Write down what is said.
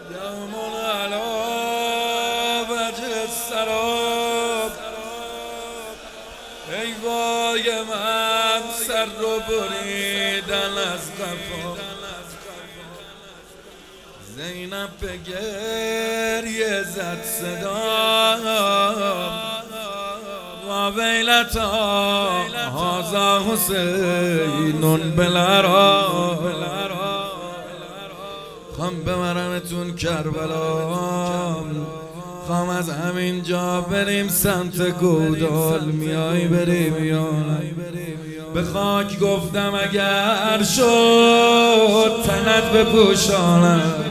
یوم علی وجه السراب. ای وای من سر رو بریدن از قفا. زینب به گریه زد صدا و ویلتا هذا حسین بلرا. خوام ببرنتون کربلا، خوام از همینجا بریم سمت گودال. میای بریم یا به خاک گفتم اگر شد تنت بپوشانم.